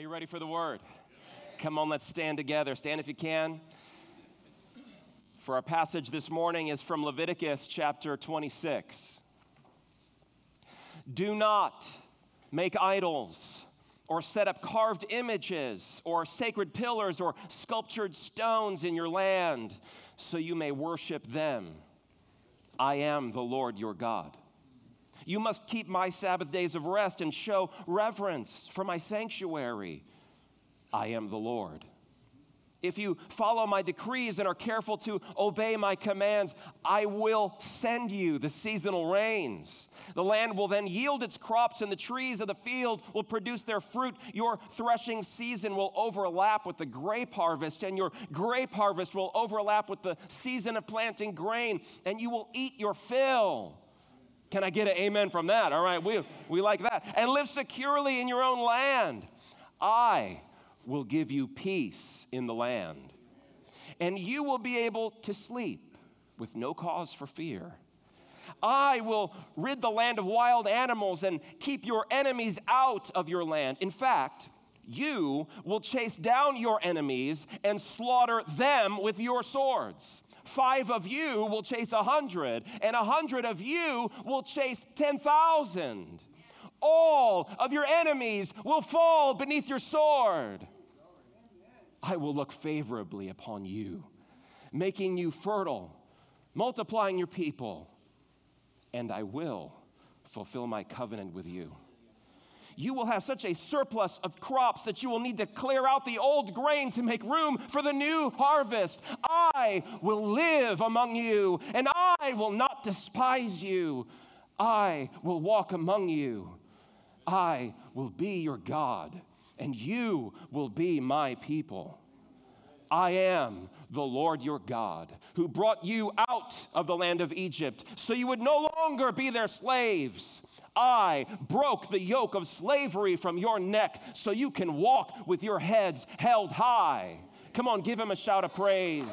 you ready for the word? Come on, let's stand together. Stand if you can. For our passage this morning is from Leviticus chapter 26. Do not make idols or set up carved images or sacred pillars or sculptured stones in your land so you may worship them. I am the Lord your God. You must keep my Sabbath days of rest and show reverence for my sanctuary. I am the Lord. If you follow my decrees and are careful to obey my commands, I will send you the seasonal rains. The land will then yield its crops, and the trees of the field will produce their fruit. Your threshing season will overlap with the grape harvest, and your grape harvest will overlap with the season of planting grain, and you will eat your fill. Can I get an amen from that? All right, we like that. And live securely in your own land. I will give you peace in the land, and you will be able to sleep with no cause for fear. I will rid the land of wild animals and keep your enemies out of your land. In fact, you will chase down your enemies and slaughter them with your swords. 5 of you will chase 100, and 100 of you will chase 10,000. All of your enemies will fall beneath your sword. I will look favorably upon you, making you fertile, multiplying your people, and I will fulfill my covenant with you. You will have such a surplus of crops that you will need to clear out the old grain to make room for the new harvest. I will live among you, and I will not despise you. I will walk among you. I will be your God, and you will be my people. I am the Lord your God, who brought you out of the land of Egypt, so you would no longer be their slaves. I broke the yoke of slavery from your neck so you can walk with your heads held high. Come on, give him a shout of praise.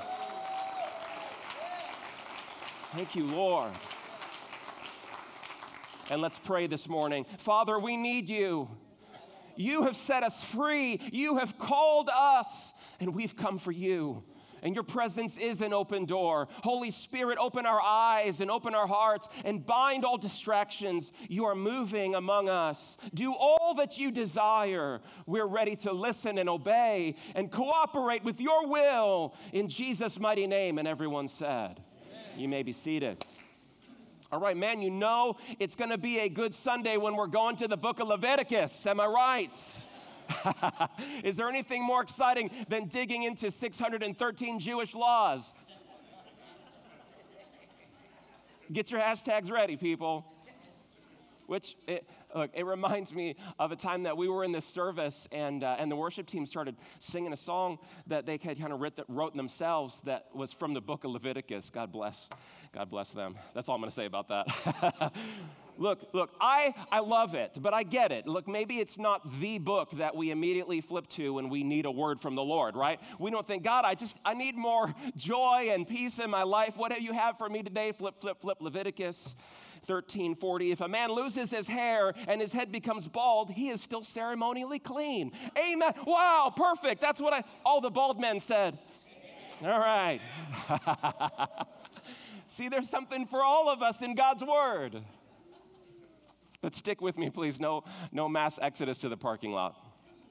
Thank you, Lord. And let's pray this morning. Father, we need you. You have set us free. You have called us, and we've come for you. And your presence is an open door. Holy Spirit, open our eyes and open our hearts and bind all distractions. You are moving among us. Do all that you desire. We're ready to listen and obey and cooperate with your will in Jesus' mighty name. And everyone said, amen. You may be seated. All right, man, you know it's going to be a good Sunday when we're going to the book of Leviticus. Am I right? Is there anything more exciting than digging into 613 Jewish laws? Get your hashtags ready, people. It reminds me of a time that we were in this service and the worship team started singing a song that they had kind of wrote themselves that was from the book of Leviticus. God bless them. That's all I'm going to say about that. Look, I love it, but I get it. Look, maybe it's not the book that we immediately flip to when we need a word from the Lord, right? We don't think, God, I need more joy and peace in my life. What do you have for me today? Flip, Leviticus 13:40. If a man loses his hair and his head becomes bald, he is still ceremonially clean. Amen. Wow, perfect. That's what all the bald men said. Amen. All right. See, there's something for all of us in God's word. But stick with me, please. No mass exodus to the parking lot.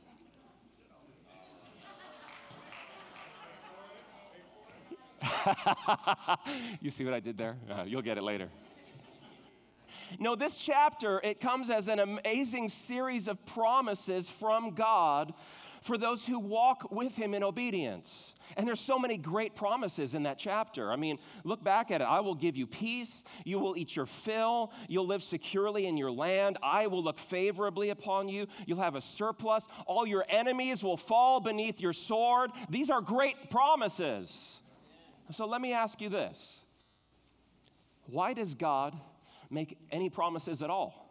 You see what I did there? You'll get it later. No, this chapter, it comes as an amazing series of promises from God for those who walk with him in obedience. And there's so many great promises in that chapter. I mean, look back at it. I will give you peace. You will eat your fill. You'll live securely in your land. I will look favorably upon you. You'll have a surplus. All your enemies will fall beneath your sword. These are great promises. So let me ask you this. Why does God make any promises at all?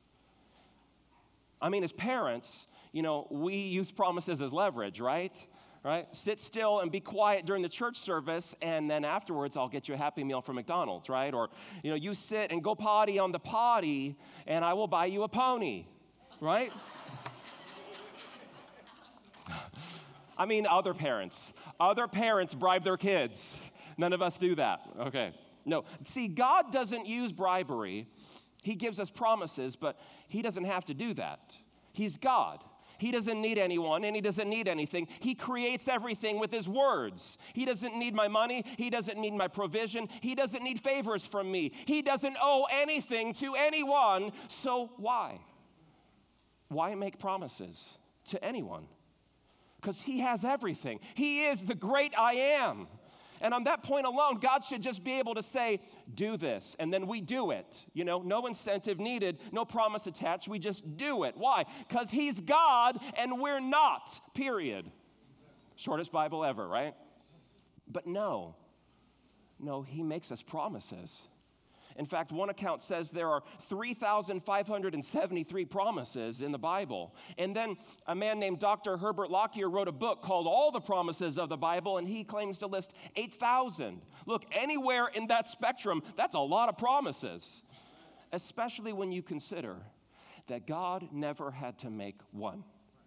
I mean, as parents, we use promises as leverage, right? Sit still and be quiet during the church service, and then afterwards I'll get you a Happy Meal from McDonald's, right? Or, you sit and go potty on the potty, and I will buy you a pony, right? I mean, other parents. Other parents bribe their kids. None of us do that. Okay. No. See, God doesn't use bribery. He gives us promises, but he doesn't have to do that. He's God. He doesn't need anyone, and he doesn't need anything. He creates everything with his words. He doesn't need my money. He doesn't need my provision. He doesn't need favors from me. He doesn't owe anything to anyone. So why? Why make promises to anyone? Because he has everything. He is the great I am. And on that point alone, God should just be able to say, do this, and then we do it. You know, no incentive needed, no promise attached, we just do it. Why? Because he's God and we're not, period. Shortest Bible ever, right? But no, he makes us promises. In fact, one account says there are 3,573 promises in the Bible. And then a man named Dr. Herbert Lockyer wrote a book called All the Promises of the Bible, and he claims to list 8,000. Look, anywhere in that spectrum, that's a lot of promises, especially when you consider that God never had to make one.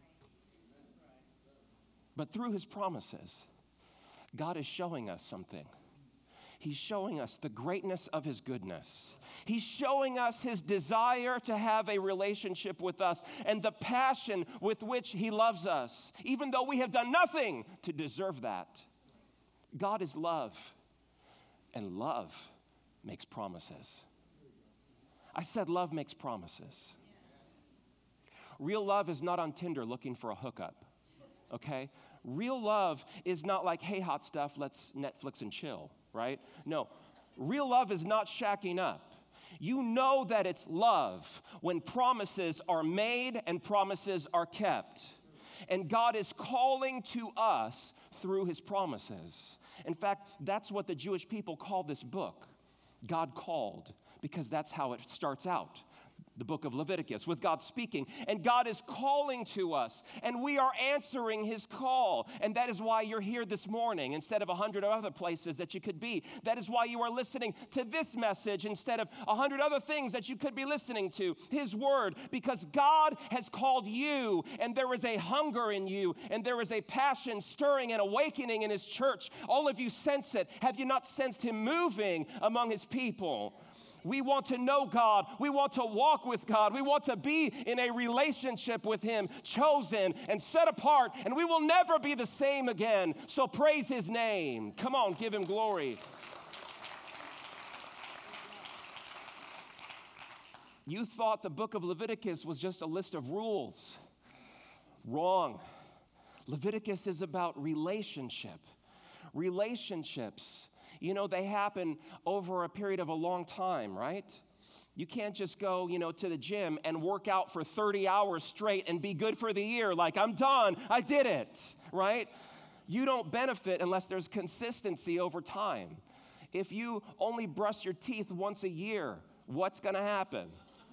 But through his promises, God is showing us something. He's showing us the greatness of his goodness. He's showing us his desire to have a relationship with us and the passion with which he loves us, even though we have done nothing to deserve that. God is love, and love makes promises. I said love makes promises. Real love is not on Tinder looking for a hookup, okay? Real love is not like, hey, hot stuff, let's Netflix and chill. Right? No, real love is not shacking up. You know that it's love when promises are made and promises are kept. And God is calling to us through his promises. In fact, that's what the Jewish people call this book, God Called, because that's how it starts out. The book of Leviticus, with God speaking. And God is calling to us, and we are answering his call. And that is why you're here this morning instead of 100 other places that you could be. That is why you are listening to this message instead of 100 other things that you could be listening to. His word, because God has called you, and there is a hunger in you, and there is a passion stirring and awakening in his church. All of you sense it. Have you not sensed him moving among his people? We want to know God. We want to walk with God. We want to be in a relationship with him, chosen and set apart, and we will never be the same again. So praise his name. Come on, give him glory. You thought the book of Leviticus was just a list of rules. Wrong. Leviticus is about relationship. Relationships. You know, they happen over a period of a long time, right? You can't just go, to the gym and work out for 30 hours straight and be good for the year. Like, I'm done, I did it, right? You don't benefit unless there's consistency over time. If you only brush your teeth once a year, what's going to happen?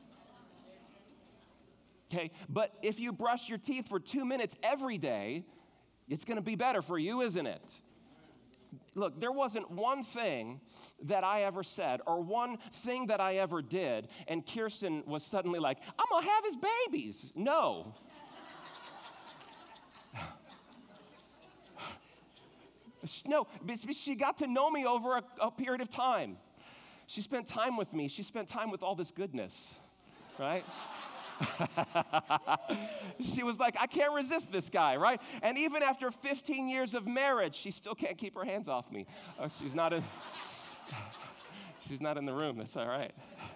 Okay, but if you brush your teeth for 2 minutes every day, it's going to be better for you, isn't it? Look, there wasn't one thing that I ever said or one thing that I ever did, and Kirsten was suddenly like, I'm going to have his babies. No. No, she got to know me over a period of time. She spent time with me. She spent time with all this goodness, right? She was like, I can't resist this guy, right? And even after 15 years of marriage, she still can't keep her hands off me. She's not in the room. That's all right.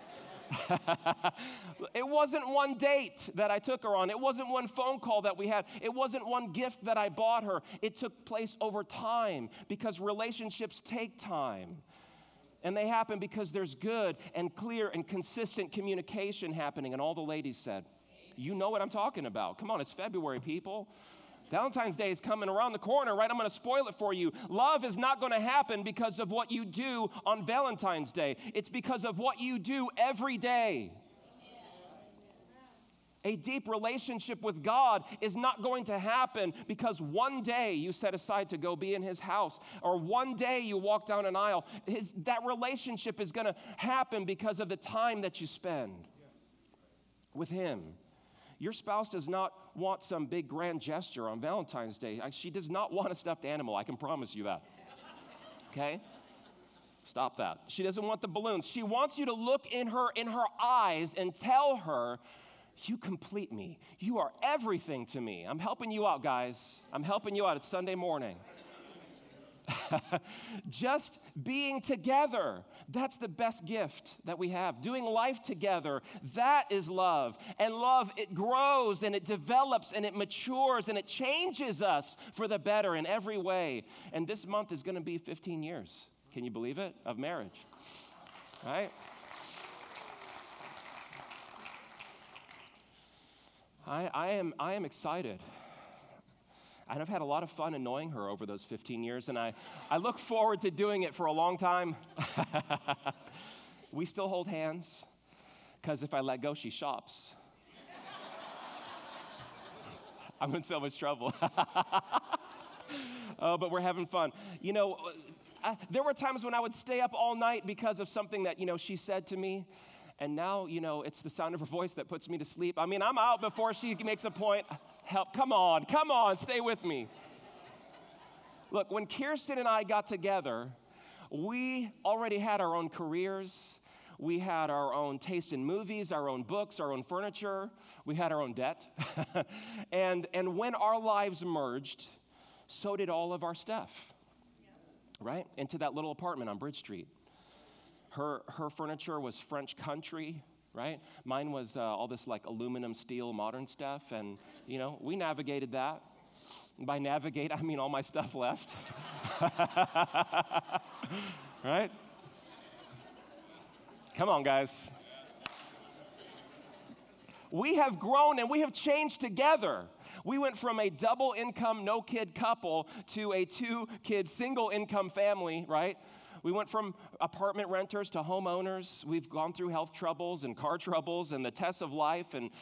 It wasn't one date that I took her on. It wasn't one phone call that we had. It wasn't one gift that I bought her. It took place over time because relationships take time. And they happen because there's good and clear and consistent communication happening. And all the ladies said, you know what I'm talking about. Come on, it's February, people. Valentine's Day is coming around the corner, right? I'm going to spoil it for you. Love is not going to happen because of what you do on Valentine's Day. It's because of what you do every day. A deep relationship with God is not going to happen because one day you set aside to go be in his house, or one day you walk down an aisle. That relationship is going to happen because of the time that you spend with him. Your spouse does not want some big grand gesture on Valentine's Day. She does not want a stuffed animal, I can promise you that. Okay? Stop that. She doesn't want the balloons. She wants you to look in her eyes and tell her, you complete me. You are everything to me. I'm helping you out, guys. I'm helping you out. It's Sunday morning. Just being together, that's the best gift that we have. Doing life together, that is love. And love, it grows and it develops and it matures and it changes us for the better in every way. And this month is going to be 15 years. Can you believe it? Of marriage. Right? I am excited. And I've had a lot of fun annoying her over those 15 years, and I look forward to doing it for a long time. We still hold hands, because if I let go, she shops. I'm in so much trouble. Oh, but we're having fun. You know, there were times when I would stay up all night because of something that, she said to me. And now, it's the sound of her voice that puts me to sleep. I mean, I'm out before she makes a point. Help, come on, stay with me. Look, when Kirsten and I got together, we already had our own careers. We had our own taste in movies, our own books, our own furniture. We had our own debt. And when our lives merged, so did all of our stuff, right? Into that little apartment on Bridge Street. Her furniture was French country, right? Mine was all this like aluminum, steel, modern stuff. And, we navigated that. And by navigate, I mean all my stuff left. Right? Come on, guys. We have grown and we have changed together. We went from a double income, no kid couple to a 2-kid single income family, right? We went from apartment renters to homeowners. We've gone through health troubles and car troubles and the tests of life and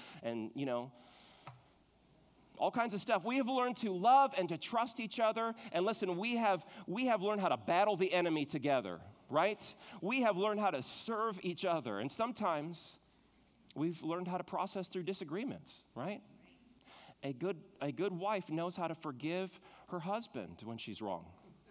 all kinds of stuff. We have learned to love and to trust each other. And listen, we have learned how to battle the enemy together, right? We have learned how to serve each other. And sometimes we've learned how to process through disagreements, right? A good wife knows how to forgive her husband when she's wrong.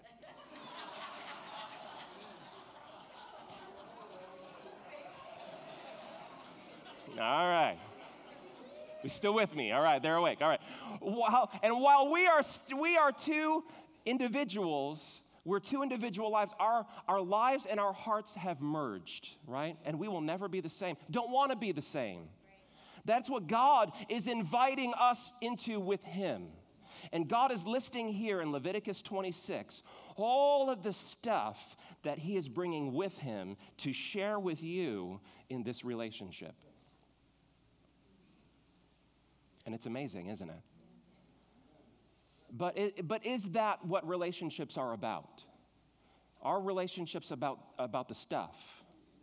All right. You still with me? All right, they're awake. All right. While we are two individuals, we're two individual lives. Our lives and our hearts have merged, right? And we will never be the same. Don't want to be the same. That's what God is inviting us into with Him. And God is listing here in Leviticus 26 all of the stuff that He is bringing with Him to share with you in this relationship. And it's amazing, isn't it? But is that what relationships are about? Are relationships about the stuff?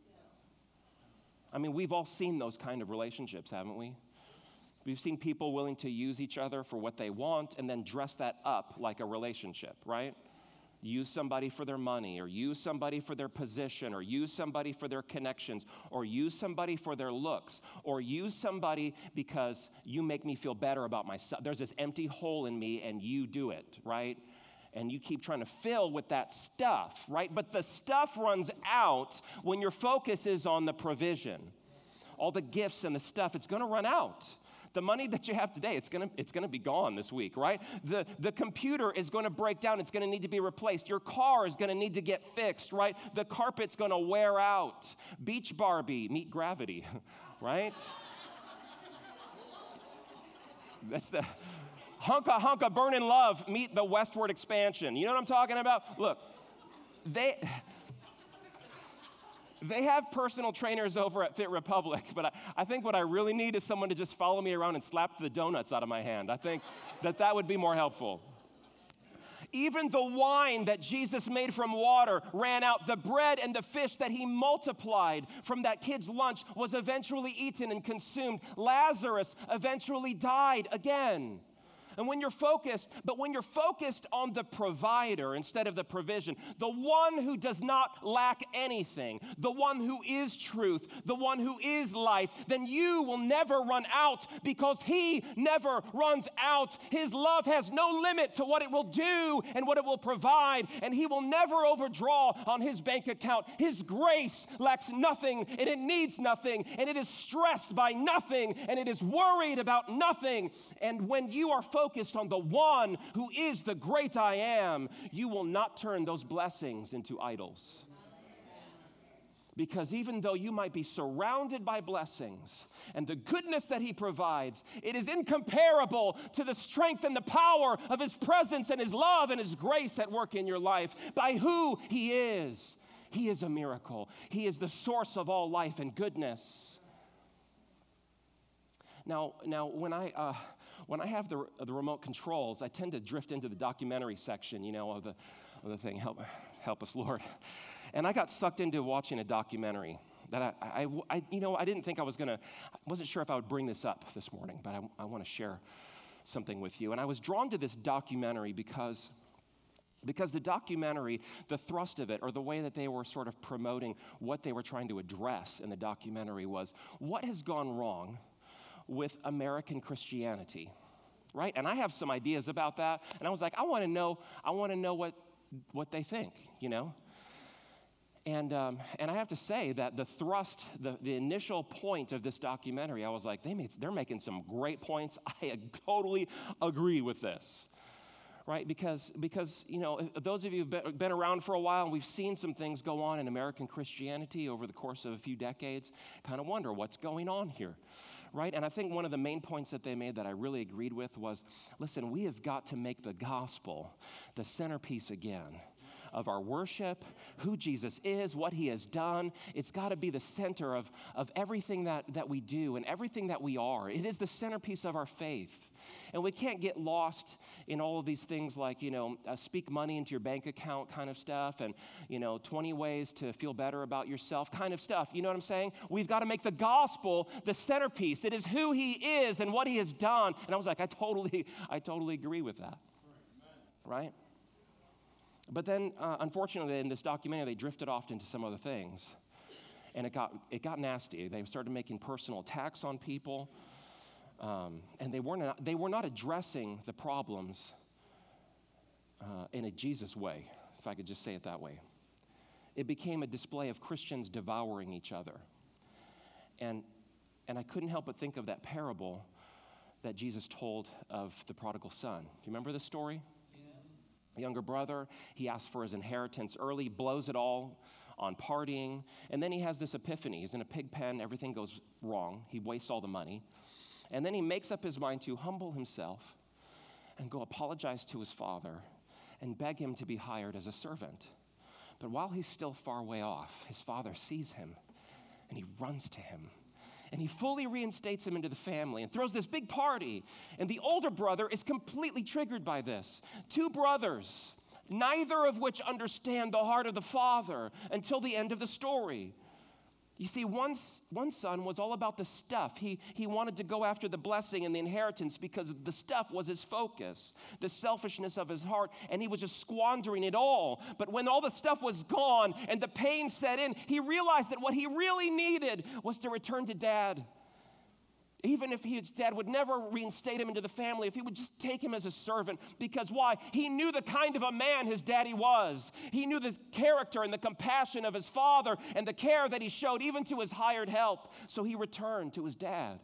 I mean, we've all seen those kind of relationships, haven't we? We've seen people willing to use each other for what they want and then dress that up like a relationship, right? Use somebody for their money, or use somebody for their position, or use somebody for their connections, or use somebody for their looks, or use somebody because you make me feel better about myself. There's this empty hole in me and you do it, right? And you keep trying to fill with that stuff, right? But the stuff runs out when your focus is on the provision. All the gifts and the stuff, it's going to run out. The money that you have today, it's gonna be gone this week, right? The computer is going to break down. It's going to need to be replaced. Your car is going to need to get fixed, right? The carpet's going to wear out. Beach Barbie, meet gravity, right? That's the hunka hunka burn in love, meet the westward expansion. You know what I'm talking about? Look, they have personal trainers over at Fit Republic, but I think what I really need is someone to just follow me around and slap the donuts out of my hand. I think that would be more helpful. Even the wine that Jesus made from water ran out. The bread and the fish that He multiplied from that kid's lunch was eventually eaten and consumed. Lazarus eventually died again. And when you're focused on the provider instead of the provision, the one who does not lack anything, the one who is truth, the one who is life, then you will never run out because he never runs out. His love has no limit to what it will do and what it will provide, and he will never overdraw on his bank account. His grace lacks nothing, and it needs nothing, and it is stressed by nothing, and it is worried about nothing. And when you are focused on the one who is the great I am, you will not turn those blessings into idols. Because even though you might be surrounded by blessings and the goodness that he provides, it is incomparable to the strength and the power of his presence and his love and his grace at work in your life. By who he is a miracle. He is the source of all life and goodness. Now, when I have the remote controls, I tend to drift into the documentary section, of the thing. Help us, Lord. And I got sucked into watching a documentary that I didn't think I wasn't sure if I would bring this up this morning, but I want to share something with you. And I was drawn to this documentary because the documentary, the thrust of it, or the way that they were sort of promoting what they were trying to address in the documentary was what has gone wrong with American Christianity, right? And I have some ideas about that, and I was like, I want to know what they think, And I have to say that the thrust, the initial point of this documentary, I was like, they're making some great points. I totally agree with this, right? Because those of you who've been around for a while, and we've seen some things go on in American Christianity over the course of a few decades, kind of wonder what's going on here, right? And I think one of the main points that they made that I really agreed with was, listen, we have got to make the gospel the centerpiece again of our worship, who Jesus is, what he has done. It's got to be the center of everything that we do and everything that we are. It is the centerpiece of our faith. And we can't get lost in all of these things like, speak money into your bank account kind of stuff and, 20 ways to feel better about yourself kind of stuff. You know what I'm saying? We've got to make the gospel the centerpiece. It is who he is and what he has done. And I was like, I totally agree with that. Right? But then, unfortunately, in this documentary, they drifted off into some other things. And it got nasty. They started making personal attacks on people. And they were not addressing the problems in a Jesus way, if I could just say it that way. It became a display of Christians devouring each other. And I couldn't help but think of that parable that Jesus told of the prodigal son. Do you remember this story? Younger brother, he asks for his inheritance early, blows it all on partying, and then he has this epiphany. He's in a pig pen, everything goes wrong, he wastes all the money, and then he makes up his mind to humble himself and go apologize to his father and beg him to be hired as a servant. But while he's still far way off, his father sees him, and he runs to him. And he fully reinstates him into the family and throws this big party. And the older brother is completely triggered by this. Two brothers, neither of which understand the heart of the father until the end of the story. You see, one son was all about the stuff. He wanted to go after the blessing and the inheritance because the stuff was his focus, the selfishness of his heart, and he was just squandering it all. But when all the stuff was gone and the pain set in, he realized that what he really needed was to return to dad. Even if his dad would never reinstate him into the family, if he would just take him as a servant. Because why? He knew the kind of a man his daddy was. He knew the character and the compassion of his father and the care that he showed even to his hired help. So he returned to his dad.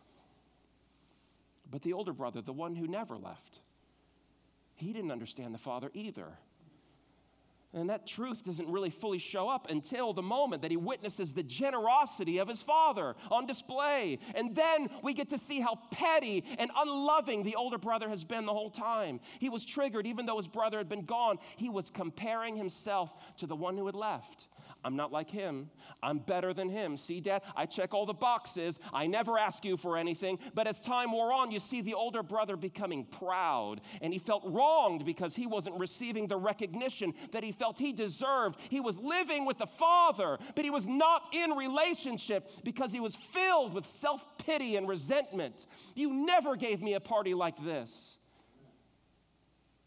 But the older brother, the one who never left, he didn't understand the father either. And that truth doesn't really fully show up until the moment that he witnesses the generosity of his father on display. And then we get to see how petty and unloving the older brother has been the whole time. He was triggered even though his brother had been gone. He was comparing himself to the one who had left. I'm not like him. I'm better than him. See, Dad, I check all the boxes. I never ask you for anything. But as time wore on, you see the older brother becoming proud. And he felt wronged because he wasn't receiving the recognition that he felt he deserved. He was living with the father, but he was not in relationship because he was filled with self-pity and resentment. You never gave me a party like this.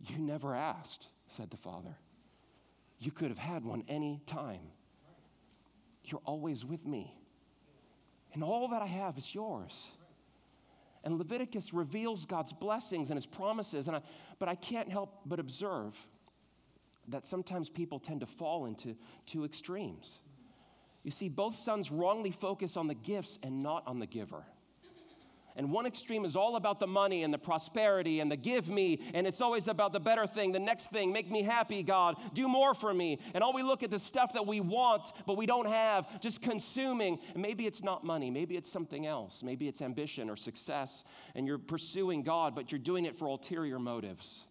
You never asked, said the father. You could have had one any time. You're always with me. And all that I have is yours. And Leviticus reveals God's blessings and his promises, but I can't help but observe that sometimes people tend to fall into two extremes. You see, both sons wrongly focus on the gifts and not on the giver. And one extreme is all about the money and the prosperity and the give me, and it's always about the better thing, the next thing, make me happy, God, do more for me. And all we look at the stuff that we want, but we don't have, just consuming. And maybe it's not money, maybe it's something else. Maybe it's ambition or success, and you're pursuing God, but you're doing it for ulterior motives.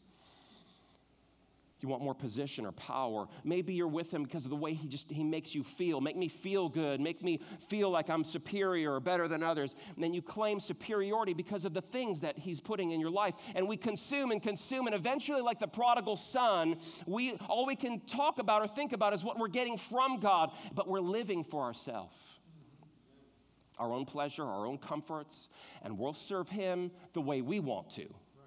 You want more position or power. Maybe you're with him because of the way he makes you feel. Make me feel good. Make me feel like I'm superior or better than others. And then you claim superiority because of the things that he's putting in your life. And we consume. And eventually, like the prodigal son, all we can talk about or think about is what we're getting from God. But we're living for ourselves. Our own pleasure, our own comforts. And we'll serve him the way we want to.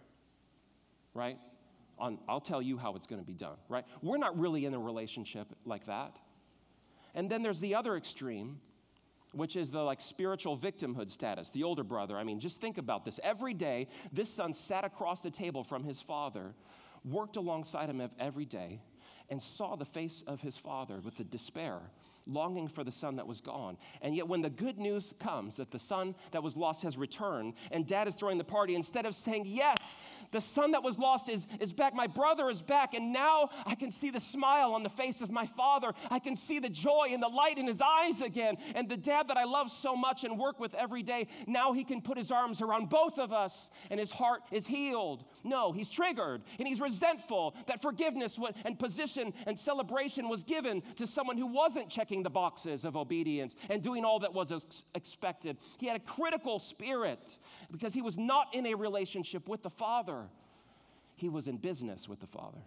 Right? I'll tell you how it's going to be done, right? We're not really in a relationship like that. And then there's the other extreme, which is the spiritual victimhood status, the older brother. I mean, just think about this. Every day, this son sat across the table from his father, worked alongside him every day, and saw the face of his father with the despair, longing for the son that was gone. And yet when the good news comes that the son that was lost has returned and dad is throwing the party, instead of saying, yes, the son that was lost is back, my brother is back, and now I can see the smile on the face of my father. I can see the joy and the light in his eyes again. And the dad that I love so much and work with every day, now he can put his arms around both of us and his heart is healed. No, he's triggered and he's resentful that forgiveness and position and celebration was given to someone who wasn't checking the boxes of obedience and doing all that was expected. He had a critical spirit because he was not in a relationship with the Father. He was in business with the Father.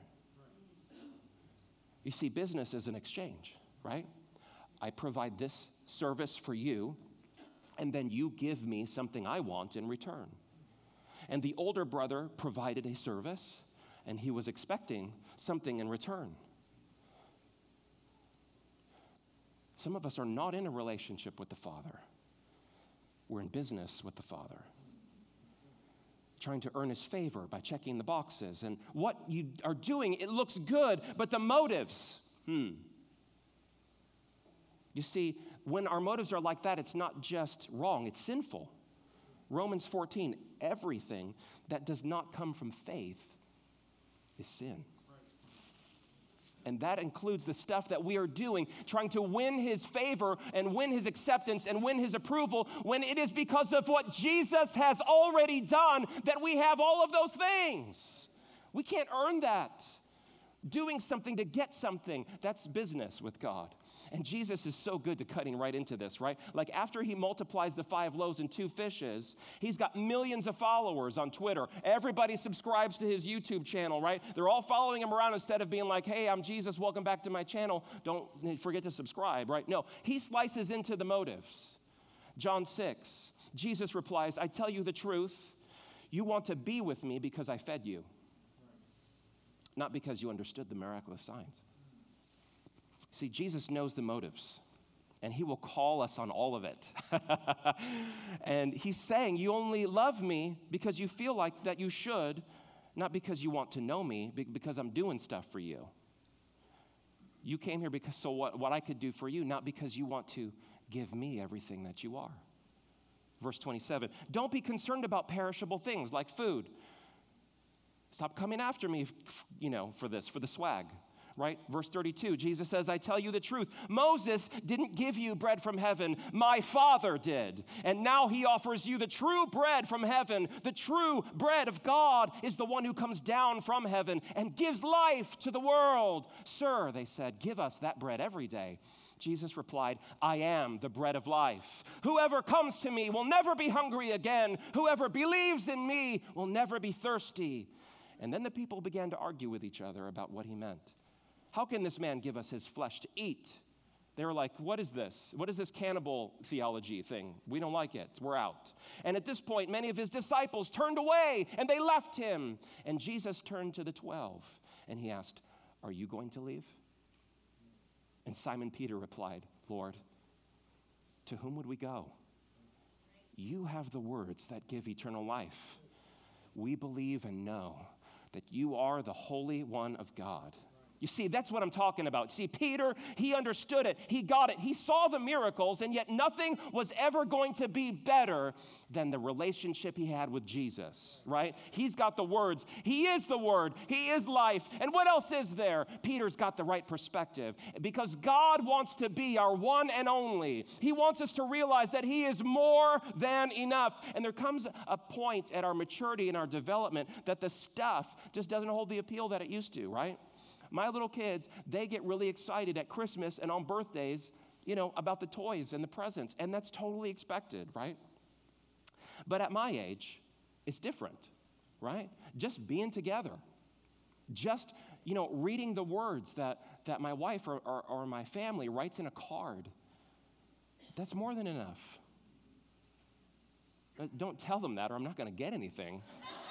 You see, business is an exchange, right? I provide this service for you, and then you give me something I want in return. And the older brother provided a service, and he was expecting something in return. Some of us are not in a relationship with the Father. We're in business with the Father, trying to earn his favor by checking the boxes. And what you are doing, it looks good, but the motives, You see, when our motives are like that, it's not just wrong, it's sinful. Romans 14, everything that does not come from faith is sin. And that includes the stuff that we are doing, trying to win his favor and win his acceptance and win his approval, when it is because of what Jesus has already done that we have all of those things. We can't earn that. Doing something to get something, that's business with God. And Jesus is so good to cutting right into this, right? Like after he multiplies the 5 loaves and 2 fishes, he's got millions of followers on Twitter. Everybody subscribes to his YouTube channel, right? They're all following him around instead of being like, hey, I'm Jesus, welcome back to my channel. Don't forget to subscribe, right? No, he slices into the motives. John 6, Jesus replies, I tell you the truth, you want to be with me because I fed you, not because you understood the miraculous signs. See, Jesus knows the motives, and he will call us on all of it. And he's saying, you only love me because you feel like that you should, not because you want to know me, because I'm doing stuff for you. You came here because what I could do for you, not because you want to give me everything that you are. Verse 27, don't be concerned about perishable things like food. Stop coming after me, for the swag. Right? Verse 32, Jesus says, I tell you the truth. Moses didn't give you bread from heaven. My Father did. And now he offers you the true bread from heaven. The true bread of God is the one who comes down from heaven and gives life to the world. Sir, they said, give us that bread every day. Jesus replied, I am the bread of life. Whoever comes to me will never be hungry again. Whoever believes in me will never be thirsty. And then the people began to argue with each other about what he meant. How can this man give us his flesh to eat? They were like, what is this? What is this cannibal theology thing? We don't like it. We're out. And at this point, many of his disciples turned away and they left him. And Jesus turned to the 12 and he asked, are you going to leave? And Simon Peter replied, Lord, to whom would we go? You have the words that give eternal life. We believe and know that you are the Holy One of God. You see, that's what I'm talking about. See, Peter, he understood it. He got it. He saw the miracles, and yet nothing was ever going to be better than the relationship he had with Jesus, right? He's got the words. He is the Word. He is life. And what else is there? Peter's got the right perspective because God wants to be our one and only. He wants us to realize that he is more than enough. And there comes a point at our maturity and our development that the stuff just doesn't hold the appeal that it used to, right? My little kids, they get really excited at Christmas and on birthdays, about the toys and the presents, and that's totally expected, right? But at my age, it's different, right? Just being together, just, reading the words that my wife or my family writes in a card, that's more than enough. Don't tell them that or I'm not going to get anything.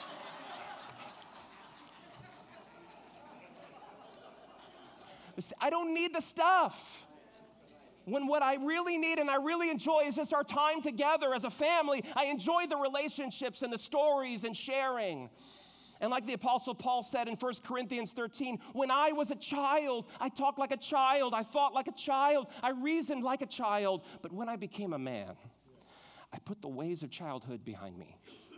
I don't need the stuff. When what I really need and I really enjoy is just our time together as a family. I enjoy the relationships and the stories and sharing. And like the Apostle Paul said in 1 Corinthians 13, when I was a child, I talked like a child, I thought like a child, I reasoned like a child. But when I became a man, I put the ways of childhood behind me.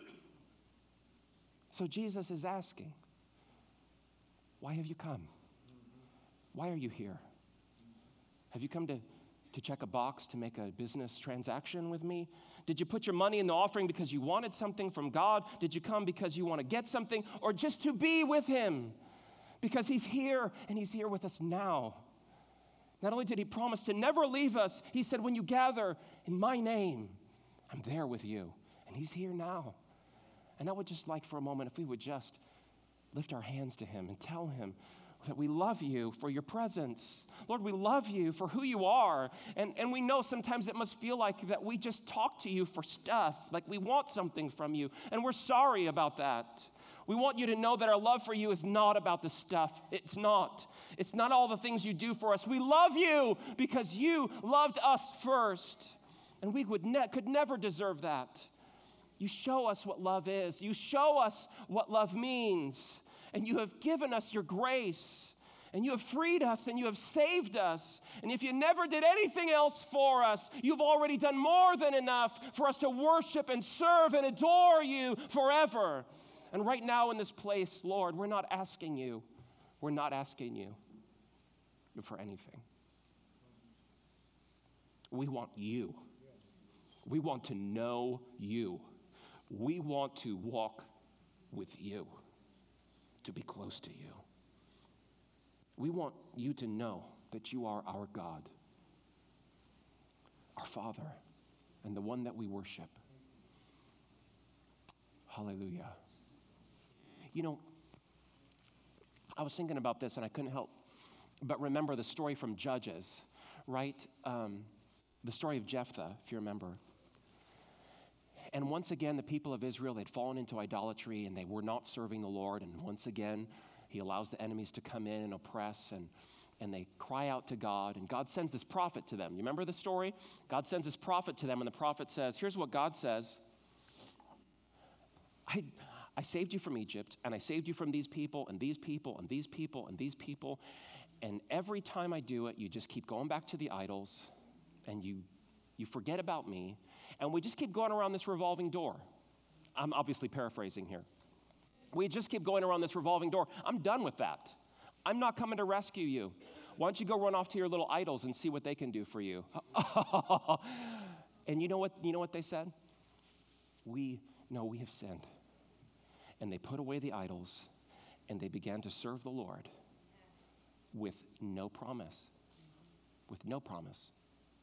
So Jesus is asking, why have you come? Why are you here? Have you come to check a box to make a business transaction with me? Did you put your money in the offering because you wanted something from God? Did you come because you want to get something or just to be with him? Because he's here and he's here with us now. Not only did he promise to never leave us, he said, when you gather in my name, I'm there with you. And he's here now. And I would just like for a moment if we would just lift our hands to him and tell him that we love you for your presence. Lord, we love you for who you are. And we know sometimes it must feel like that we just talk to you for stuff, like we want something from you. And we're sorry about that. We want you to know that our love for you is not about the stuff. It's not. It's not all the things you do for us. We love you because you loved us first. And we could never deserve that. You show us what love is. You show us what love means. And you have given us your grace, and you have freed us, and you have saved us. And if you never did anything else for us, you've already done more than enough for us to worship and serve and adore you forever. And right now in this place, Lord, we're not asking you for anything. We want you. We want to know you. We want to walk with you. To be close to you. We want you to know that you are our God, our Father, and the one that we worship. Hallelujah. I was thinking about this and I couldn't help but remember the story from Judges, right? The story of Jephthah, if you remember. And once again, the people of Israel, they'd fallen into idolatry and they were not serving the Lord. And once again, he allows the enemies to come in and oppress and they cry out to God. And God sends this prophet to them. You remember the story? God sends this prophet to them and the prophet says, here's what God says. I saved you from Egypt and I saved you from these people and these people and these people and these people. And every time I do it, you just keep going back to the idols and you forget about me, and we just keep going around this revolving door. I'm obviously paraphrasing here. We just keep going around this revolving door. I'm done with that. I'm not coming to rescue you. Why don't you go run off to your little idols and see what they can do for you? And you know what they said? We have sinned. And they put away the idols, and they began to serve the Lord with no promise. With no promise.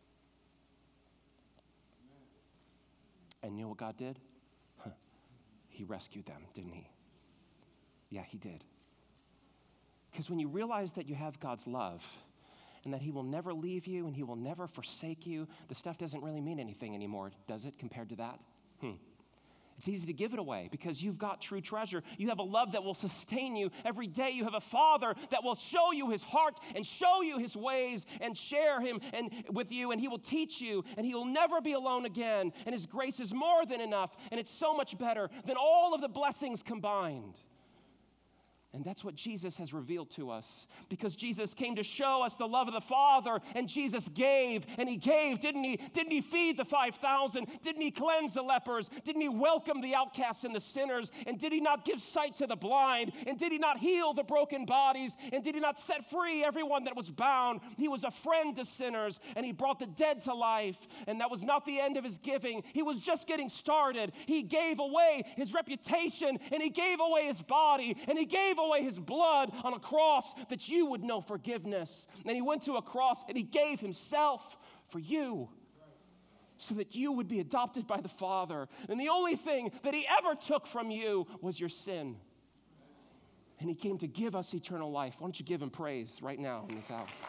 And you know what God did? He rescued them, didn't he? Yeah, he did. Because when you realize that you have God's love and that he will never leave you and he will never forsake you, the stuff doesn't really mean anything anymore, does it, compared to that? It's easy to give it away because you've got true treasure. You have a love that will sustain you every day. You have a Father that will show you his heart and show you his ways and share him and with you, and he will teach you, and he will never be alone again. And his grace is more than enough, and it's so much better than all of the blessings combined. And that's what Jesus has revealed to us, because Jesus came to show us the love of the Father, and Jesus gave, and he gave, didn't he? Didn't he feed the 5,000? Didn't he cleanse the lepers? Didn't he welcome the outcasts and the sinners? And did he not give sight to the blind? And did he not heal the broken bodies? And did he not set free everyone that was bound? He was a friend to sinners, and he brought the dead to life. And that was not the end of his giving. He was just getting started. He gave away his reputation, and he gave away his body, and he gave away his blood on a cross that you would know forgiveness. And he went to a cross and he gave himself for you so that you would be adopted by the Father. And the only thing that he ever took from you was your sin. And he came to give us eternal life. Why don't you give him praise right now in this house?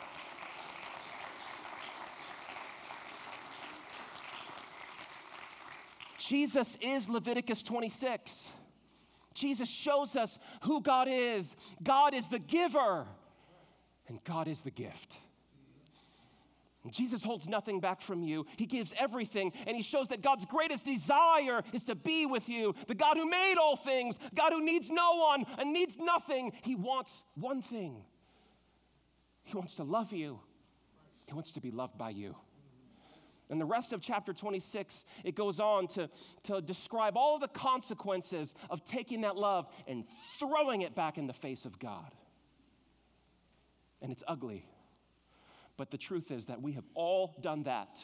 Jesus is Leviticus 26. Jesus shows us who God is. God is the giver, and God is the gift. And Jesus holds nothing back from you. He gives everything, and he shows that God's greatest desire is to be with you. The God who made all things, God who needs no one and needs nothing, he wants one thing. He wants to love you. He wants to be loved by you. And the rest of chapter 26, it goes on to describe all of the consequences of taking that love and throwing it back in the face of God. And it's ugly. But the truth is that we have all done that.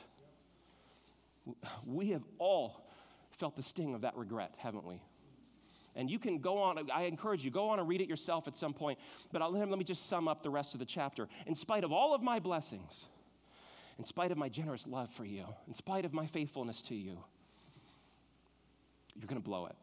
We have all felt the sting of that regret, haven't we? And you can go on, I encourage you, go on and read it yourself at some point. But let me just sum up the rest of the chapter. In spite of all of my blessings, in spite of my generous love for you, in spite of my faithfulness to you, you're going to blow it.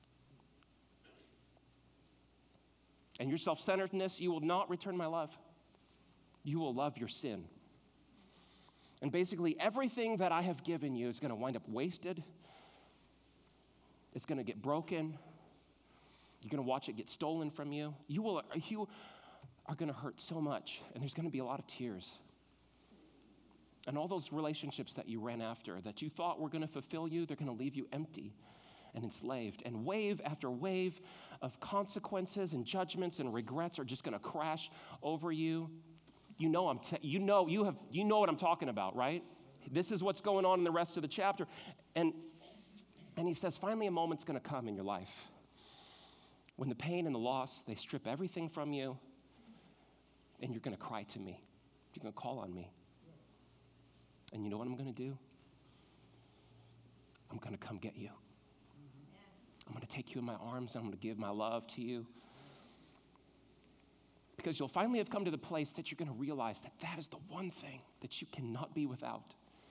And your self-centeredness, you will not return my love. You will love your sin. And basically, everything that I have given you is going to wind up wasted. It's going to get broken. You're going to watch it get stolen from you. You are going to hurt so much, and there's going to be a lot of tears. And all those relationships that you ran after, that you thought were going to fulfill you, they're going to leave you empty and enslaved. And wave after wave of consequences and judgments and regrets are just going to crash over you. You know what I'm talking about, right? This is what's going on in the rest of the chapter. And he says, finally a moment's going to come in your life when the pain and the loss, they strip everything from you, and you're going to cry to me. You're going to call on me. And you know what I'm going to do? I'm going to come get you. I'm going to take you in my arms. I'm going to give my love to you. Because you'll finally have come to the place that you're going to realize that that is the one thing that you cannot be without.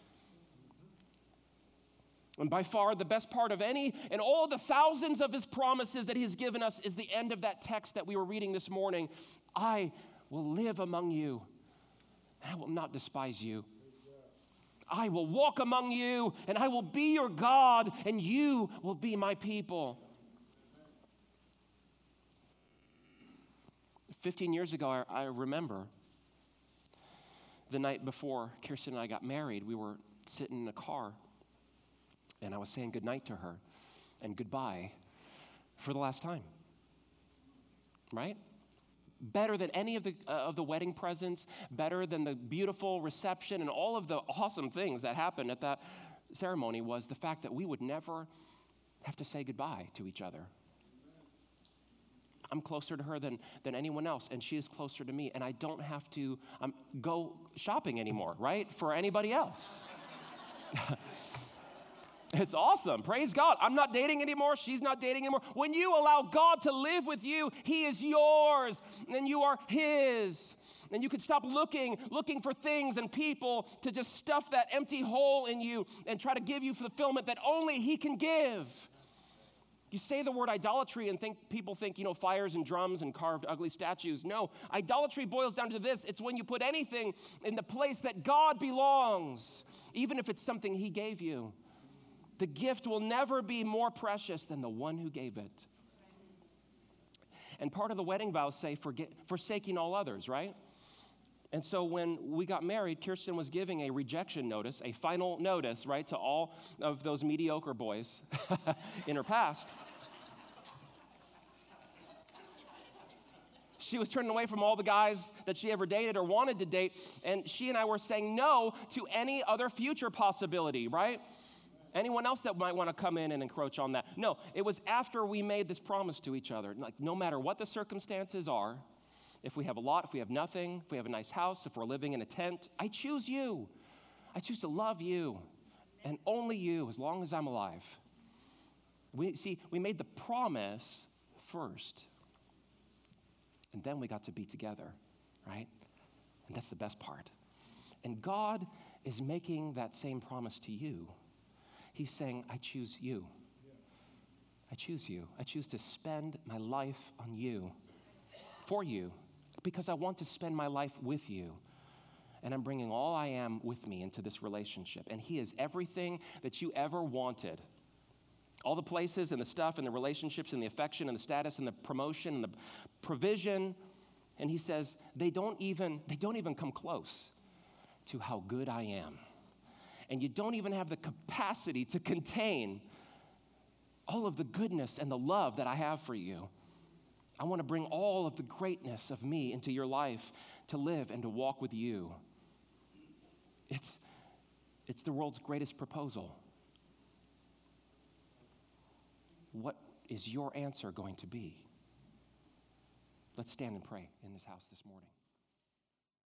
And by far the best part of any and all the thousands of his promises that he has given us is the end of that text that we were reading this morning. I will live among you, and I will not despise you. I will walk among you, and I will be your God, and you will be my people. 15 years ago, I remember the night before Kirsten and I got married, we were sitting in a car, and I was saying goodnight to her and goodbye for the last time, right? Better than any of the wedding presents, better than the beautiful reception and all of the awesome things that happened at that ceremony was the fact that we would never have to say goodbye to each other. I'm closer to her than anyone else, and she is closer to me, and I don't have to go shopping anymore, right, for anybody else. It's awesome. Praise God. I'm not dating anymore. She's not dating anymore. When you allow God to live with you, he is yours and you are his. And you can stop looking for things and people to just stuff that empty hole in you and try to give you fulfillment that only he can give. You say the word idolatry and people think, fires and drums and carved ugly statues. No, idolatry boils down to this. It's when you put anything in the place that God belongs, even if it's something he gave you. The gift will never be more precious than the one who gave it. And part of the wedding vows say forsaking all others, right? And so when we got married, Kirsten was giving a rejection notice, a final notice, right, to all of those mediocre boys in her past. She was turning away from all the guys that she ever dated or wanted to date, and she and I were saying no to any other future possibility, right? Anyone else that might want to come in and encroach on that. No, it was after we made this promise to each other. Like, no matter what the circumstances are, if we have a lot, if we have nothing, if we have a nice house, if we're living in a tent, I choose you. I choose to love you and only you as long as I'm alive. We made the promise first, and then we got to be together, right? And that's the best part. And God is making that same promise to you. He's saying, I choose you. I choose you. I choose to spend my life on you, for you, because I want to spend my life with you. And I'm bringing all I am with me into this relationship. And he is everything that you ever wanted. All the places and the stuff and the relationships and the affection and the status and the promotion and the provision. And he says, they don't even come close to how good I am. And you don't even have the capacity to contain all of the goodness and the love that I have for you. I want to bring all of the greatness of me into your life to live and to walk with you. It's the world's greatest proposal. What is your answer going to be? Let's stand and pray in this house this morning.